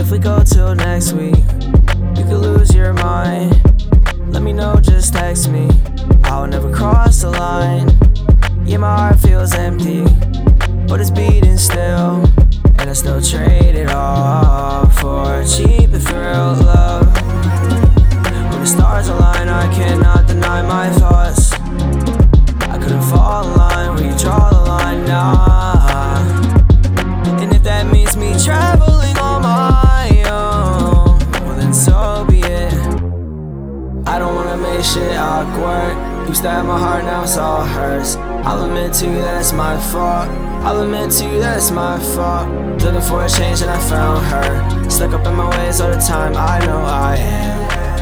if we go till next week, you could lose your mind. Let me know, just text me. I'll never cross the line. Yeah, my heart feels empty, but it's beating still, and I still trade it all for cheap and for real love. When the stars align, I cannot deny my thoughts. I couldn't fall in line where you draw the line, nah. And if that means me traveling on my own, well then so be it. I don't wanna make shit awkward. You stabbed my heart, now it's all hers. I'll admit to you that it's my fault. I'll admit to you that it's my fault. Looking for a change and I found her. Stuck up in my ways all the time, I know I am.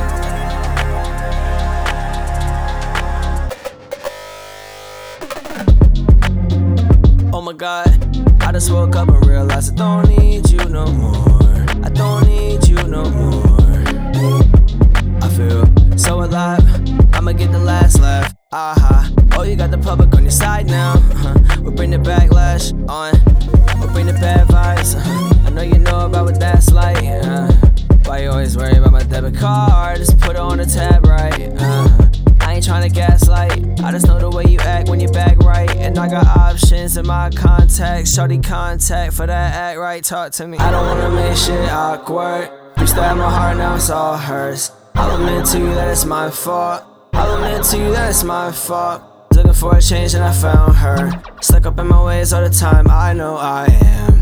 Oh my God, I just woke up and realized I don't need you no more. I don't need you no more. I feel so alive, I'ma get the last laugh. Aha, oh you got the public on your side now. We'll bring the backlash on, we'll bring the bad vibes. I know you know about what that's like. Why you always worry about my debit card? Just put it on the tab right. I ain't tryna gaslight, I just know the way you act when you back right. And I got options in my contacts. Shorty contact for that act right, talk to me. I don't wanna make shit awkward. You stabbed my heart, now it's all hers. I'll admit to you that it's my fault. I'll admit to you that it's my fault. Looking for a change and I found her. Stuck up in my ways all the time, I know I am.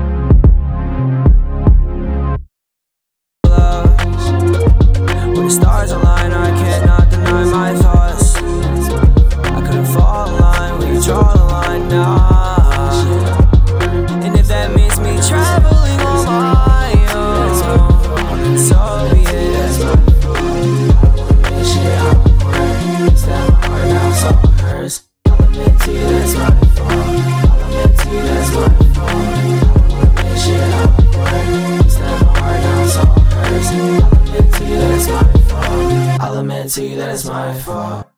Love, when the stars align, I cannot deny my thoughts. I couldn't fall in line when you draw the line, nah. And if that means me traveling on my own, so be it. I'll admit to you that's my fault. I'll admit to you that's my fault. I wanna make shit awkward. Stab my heart, now it's all hers. I'll admit to you that it's my fault. I'll admit to you that it's my fault.